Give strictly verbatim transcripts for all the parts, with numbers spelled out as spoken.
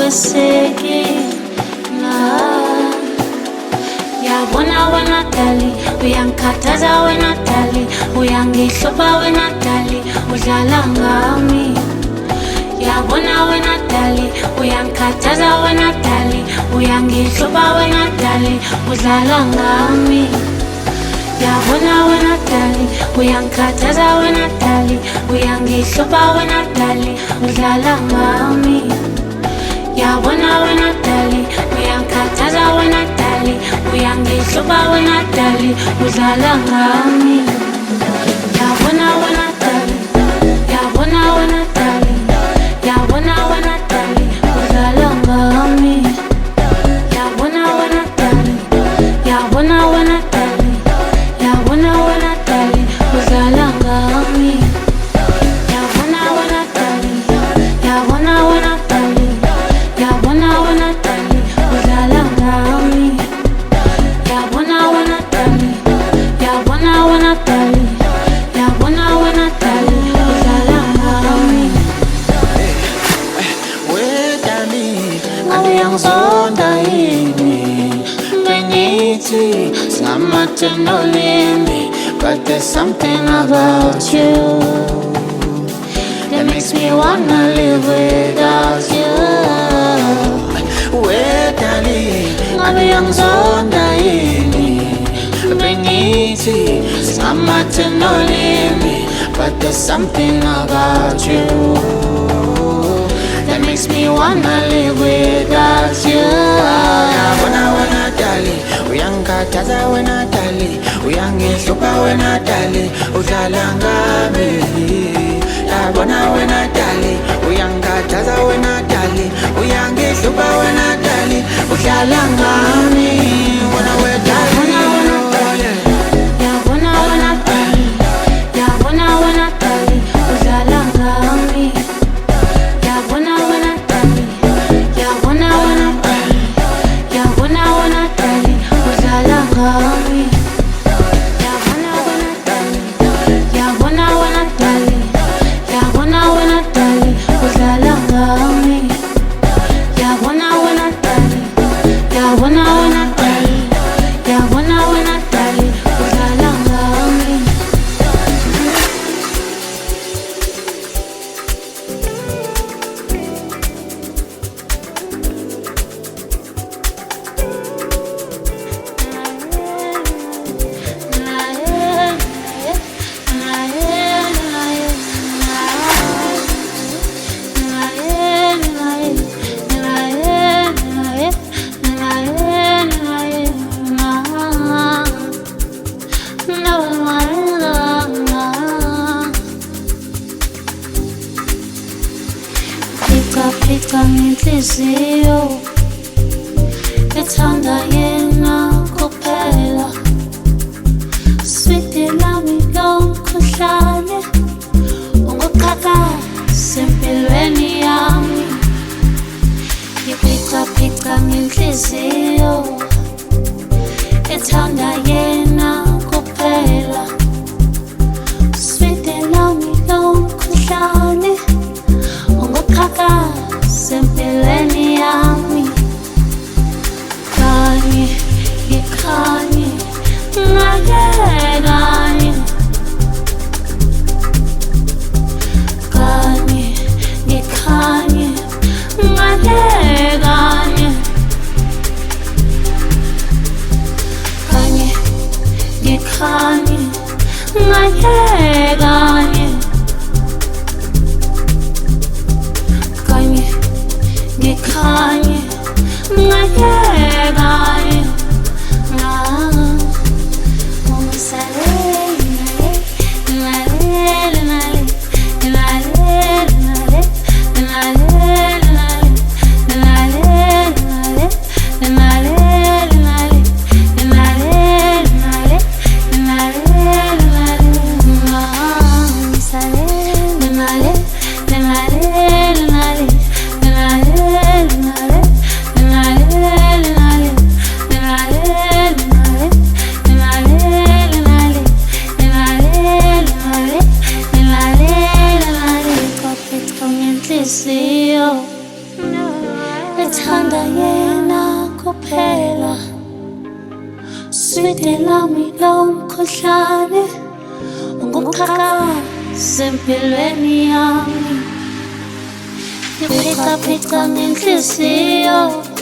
kweseki la yabona wena dali uyangikhathaza wena dali uyangihlupha wena dali udlala ngami yabona wena dali uyangikhathaza wena dali uyangihlupha wena dali udlala ngami yabona wena dali uyangikhathaza wena dali uyangihlupha wena dali udlala ngami yabona wena dali uyangikhathaza wena dali uyangihlupha wena dali udlala ngami yabona wena dali yabona wena dali yabona wena dali udlala ngami yabona wena dali yabona wena dali yabona wena dali udlala ngami yabona wena dali yabona wena dali yabona wena dali udlala ngami yabona wena dali yabona wena dali yabona wena dali udlala ngami wedani angiyangizonda yini bengithi singamathenolimi but there's something about you that makes me wanna live without you. Wedani angiyangizonda yini bengithi singamathenolimi but there's something about you that makes me wanna live without you. Yabona wena dali uyangikhathaza wena dali uyangihlupha wena dali udlala ngami yabona wena dali uyangikhathaza wena dali uyangihlupha wena dali udlala ngami wena wedali yabona wena dali yabona wena dali udlala ngami yabona wena dali yabona wena dali yabona wena dali udlala ngami yabona wena dali yabona wena dali yabona wena dali udlala ngami yabona wena dali yabona wena dali yabona wena dali udlala ngami. Pika pika nginhliziyo ethanda yena kuphela sweet lami lomkhuhlane unguqhakaza empilweni yami ngipika pika nginhliziyo ethanda yena kuphela sweet lami lomkhuhlane unguqhakaza empilweni yami kanye ngikhanye ngayekanye kanye ngikhanye ngayekanye kanye ngikhanye ngayekanye kanye ngikhanye ngayekanye ngithanda yena kuphela. Sweet lami lomkhuhlane ungumqhakazi empilweni yami. Ngiphica-phica ngenhliziyo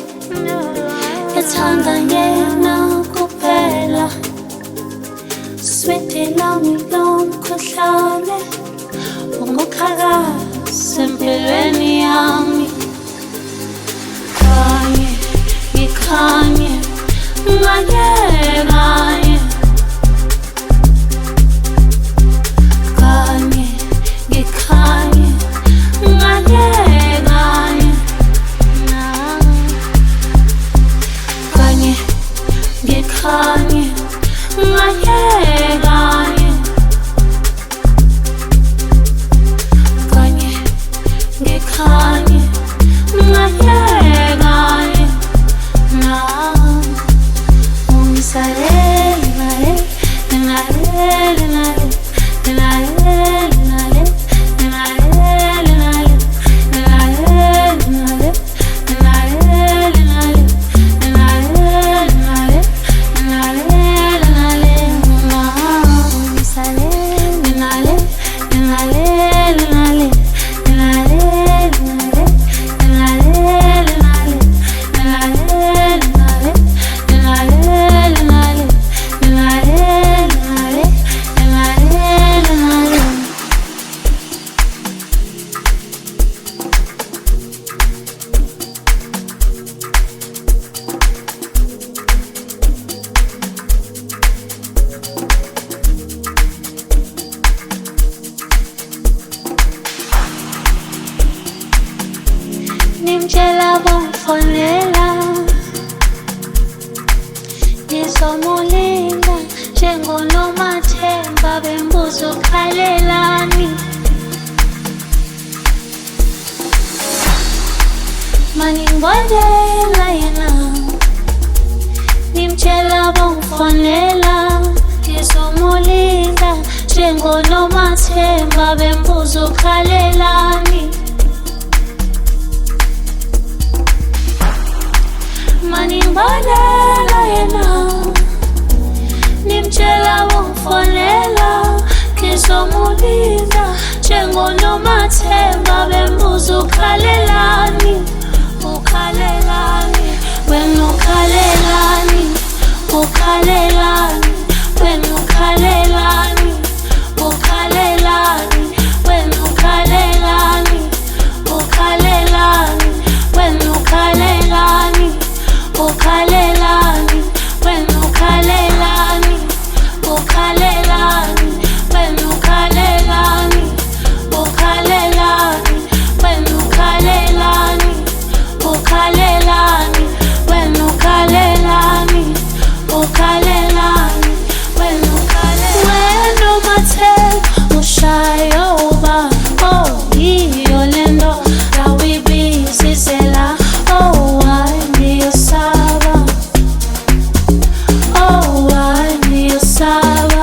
ethanda yena kuphela. Sweet lami lomkhuhlane ungumqhakazi empilweni yami. Kanye ngikhanye nganye nganye, kanye ngikhanye nganye nganye, kanye ngikhanye nganye nganye, kanye ngikhanye nganye nganye, na ungisalele ngale ngale ngale ngale ngale ngale ngale ngale nimtshela bongifonela, ngizomulinda njengoNomathemba bembuza ukhalelani. Maningibonela yena, nimtshela bongifonela, ngizomulinda njengoNomathemba bembuza ukhalelani. Maningibonela yena, nimtshela bongifonela, ngizomulinda njengoNomathemba bembuza ukhalelani. Ukhalelani, wena ukhalelani, ukhalelani, wena ukhalelani, ukhalelani, wena ukhalelani, ukhalelani, wena ukhalelani, ukhalelani, wena ukhalelani, ukhalelani, wena ukhalelani, ukhalelani, wena ukhalelani, ukhalelani, wena ukhalelani, ukhalelani, wena ukhalelani. WeNomathemba ushayo uba, oh yiyo lento awibisisela, oh why ngiyasaba, oh why ngiyasaba.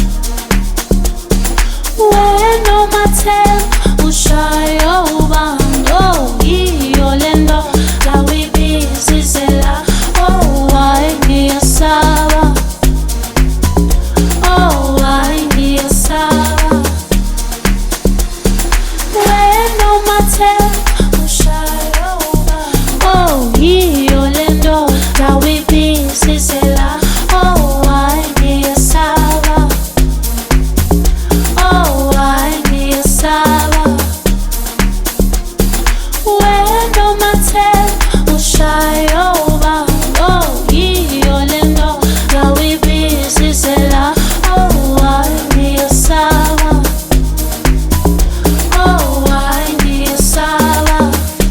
WeNomathemba ushayo uba, oh yiyo lento awibisisela, oh why ngiyasaba, oh why ngiyasaba. WeNomathemba ushayo uba, oh yiyo lento awibisisela, oh why ngiyasaba, oh why ngiyasaba. WeNomathemba ushayo uba, oh yiyo lento awibisisela, oh why ngiyasaba, oh why ngiyasaba.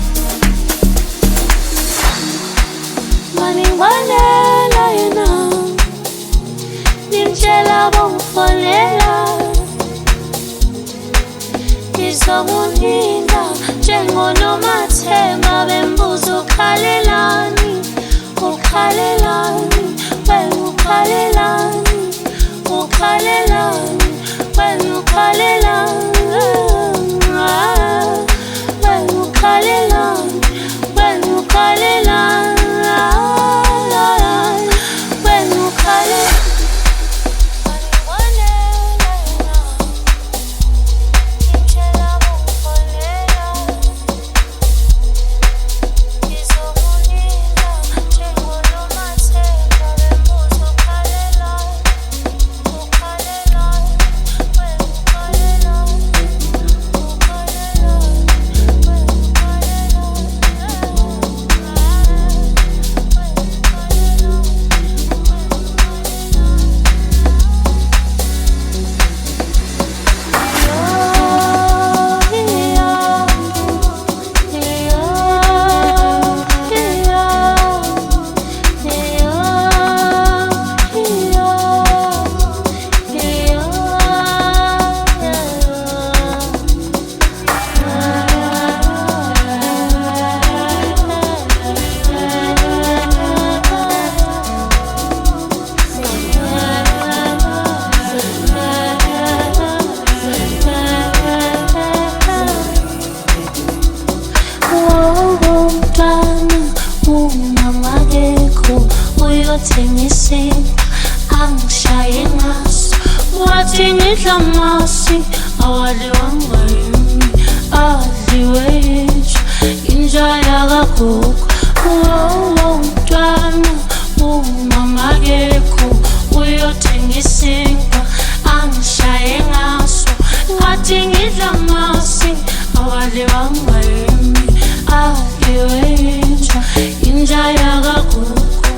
Maningibonela yena, nimtshela bongifonela, ngizomulinda njengoNomathemba bembuza ukhalelani. Ukhalelani, wena ukhalelani, ukhalelani, wena ukhalelani, wena ukhalelani, wena ukhalelani. uyothengisini angishaye ngaso wathi ngidla masi awaliwanga yimi adliwe yinja inja yakagogo wowo mntwana umama kekho uyothengisini angishaye ngaso wathi ngidla masi awaliwanga yimi adliwe yinja inja yakagogo.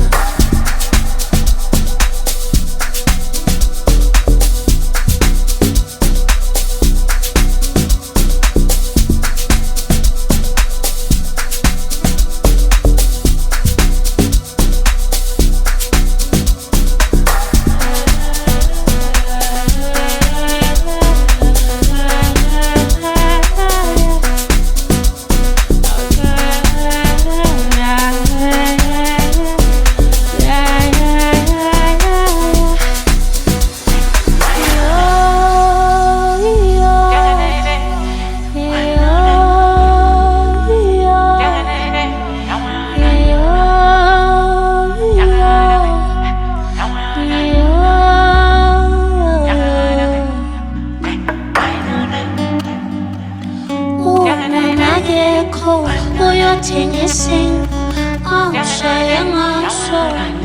Uyothengisini angishaye ngaso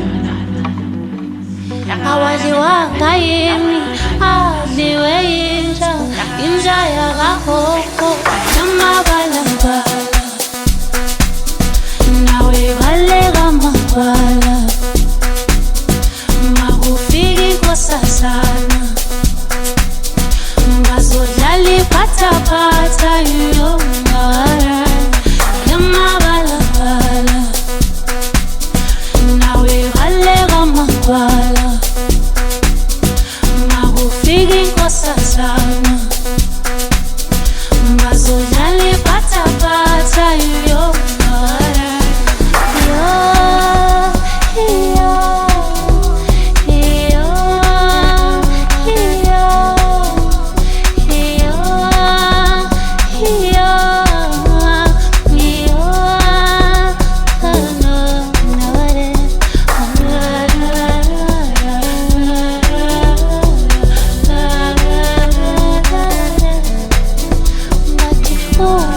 awaliwanga yimi adliwe yinja inja yakagogo namabalabala nawe baleka mabala makufika inkosazana bazodlala iphathaphatha yomngara yamabalabala nawe baleka magwala makufika inkosazana bazodlala iphathaphatha yomngara yo yo yo yo yo Oh